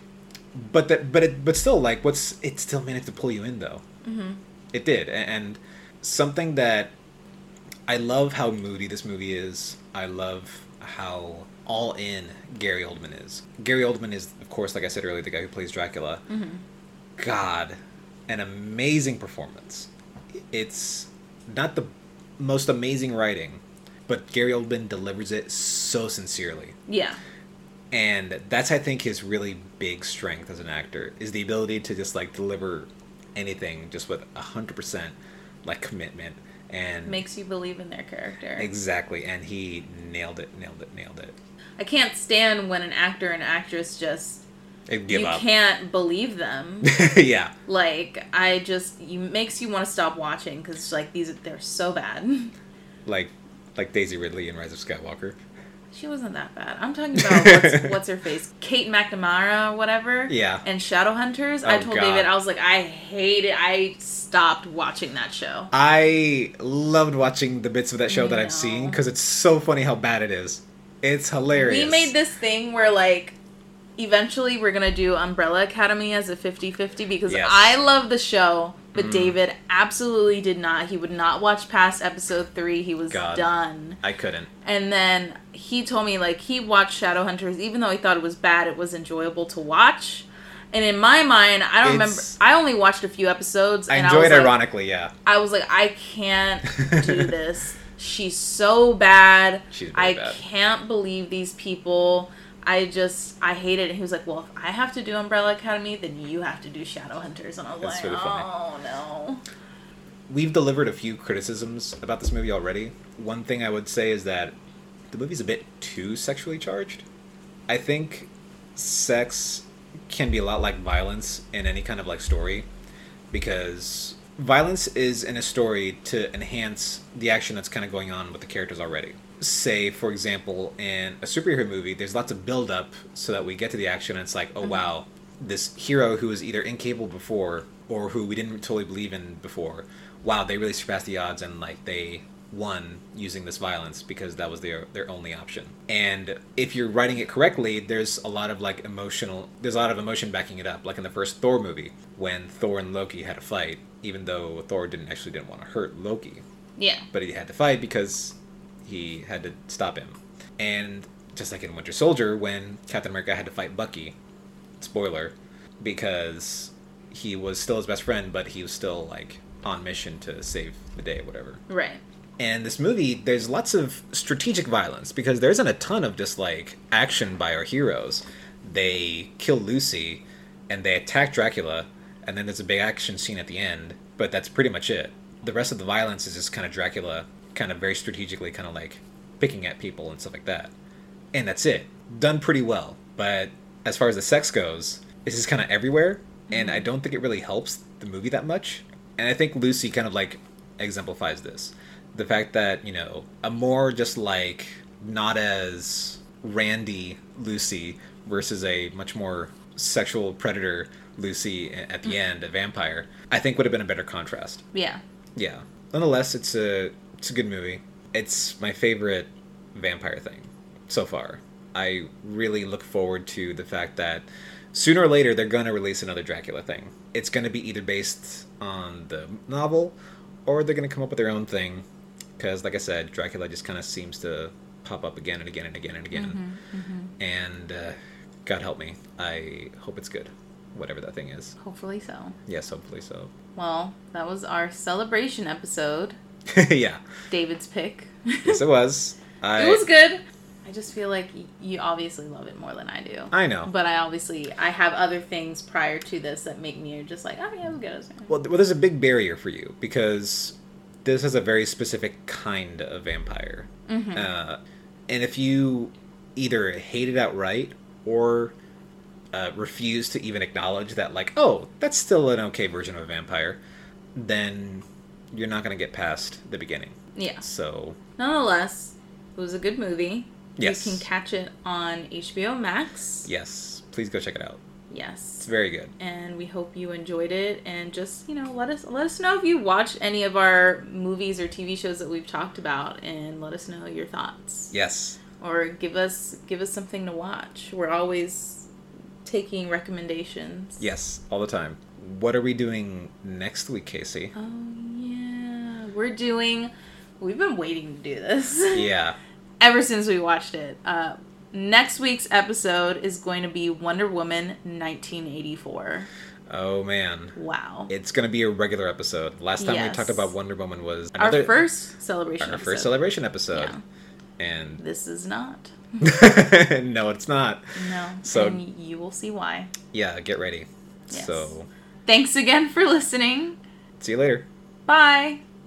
But still, like, it still managed to pull you in, though. Mm-hmm. It did, and something that I love how moody this movie is. I love how all in Gary Oldman is. Gary Oldman is, of course, like I said earlier, the guy who plays Dracula. Mm-hmm. God, an amazing performance. It's not the most amazing writing, but Gary Oldman delivers it so sincerely. Yeah. And that's, I think, his really big strength as an actor, is the ability to just, like, deliver anything just with 100%, like, commitment. And makes you believe in their character. Exactly. And he nailed it. I can't stand when an actor and actress just... give up. You can't believe them. Yeah. Like, makes you want to stop watching, because, like, they're so bad. Like Daisy Ridley in Rise of Skywalker. She wasn't that bad. I'm talking about what's her face, Kate McNamara or whatever. Yeah. And Shadowhunters. I told David, I was like, I hate it. I stopped watching that show. I loved watching the bits of that show that I've seen, because it's so funny how bad it is. It's hilarious. We made this thing where, like, eventually we're gonna do Umbrella Academy as a 50-50, because I love the show, but David absolutely did not. He would not watch past episode 3. He was done. I couldn't. And then he told me, like, he watched Shadowhunters, even though he thought it was bad, it was enjoyable to watch. And in my mind, I don't remember. I only watched a few episodes. And I enjoyed it, ironically, yeah. I was like, I can't do this. She's so bad. She's very bad. I can't believe these people. I hate it. And he was like, well, if I have to do Umbrella Academy, then you have to do Shadowhunters. And I was like, really oh, no. We've delivered a few criticisms about this movie already. One thing I would say is that the movie's a bit too sexually charged. I think sex can be a lot like violence in any kind of, like, story, because violence is in a story to enhance the action that's kind of going on with the characters already. Say, for example, in a superhero movie, there's lots of build-up so that we get to the action, and it's like, oh, wow, this hero who was either incapable before or who we didn't totally believe in before, wow, they really surpassed the odds, and, like, they won using this violence because that was their only option. And if you're writing it correctly, there's a lot of, like, emotion backing it up. Like in the first Thor movie, when Thor and Loki had a fight, even though Thor didn't want to hurt Loki. Yeah. But he had to fight because he had to stop him. And just like in Winter Soldier, when Captain America had to fight Bucky, spoiler, because he was still his best friend, but he was still like on mission to save the day, whatever. Right. And this movie, there's lots of strategic violence because there isn't a ton of just like action by our heroes. They kill Lucy and they attack Dracula, and then there's a big action scene at the end, but that's pretty much it. The rest of the violence is just kind of Dracula kind of very strategically kind of like picking at people and stuff like that. And that's it. Done pretty well. But as far as the sex goes, this is kind of everywhere, and I don't think it really helps the movie that much. And I think Lucy kind of like exemplifies this. The fact that, you know, a more just like not as randy Lucy versus a much more sexual predator Lucy at the end, a vampire, I think would have been a better contrast. Yeah. Yeah. Nonetheless, it's a good movie. It's my favorite vampire thing so far. I really look forward to the fact that sooner or later they're going to release another Dracula thing. It's going to be either based on the novel or they're going to come up with their own thing. Because, like I said, Dracula just kind of seems to pop up again and again and again and again. And God help me, I hope it's good, whatever that thing is. Hopefully so. Yes, hopefully so. Well, that was our celebration episode. Yeah. David's pick. Yes, it was. It was good. I just feel like you obviously love it more than I do. I know. But I have other things prior to this that make me just like, oh yeah, it was good. Well, there's a big barrier for you because this is a very specific kind of vampire. And if you either hate it outright or refuse to even acknowledge that, like, oh, that's still an okay version of a vampire, then you're not going to get past the beginning. Yeah. So, nonetheless, it was a good movie. Yes. You can catch it on HBO Max. Yes. Please go check it out. Yes. It's very good. And we hope you enjoyed it. And just, let us know if you watched any of our movies or TV shows that we've talked about, and let us know your thoughts. Yes. Or give us something to watch. We're always taking recommendations. Yes, all the time. What are we doing next week, Casey? Oh, yeah. We've been waiting to do this. Yeah. Ever since we watched it. Next week's episode is going to be Wonder Woman 1984. Oh, man. Wow. It's going to be a regular episode. Last time we talked about Wonder Woman was our first celebration episode. First celebration episode. Yeah. And this is not. No, it's not. No. So, and you will see why. Yeah, get ready. Yes. So, thanks again for listening. See you later. Bye.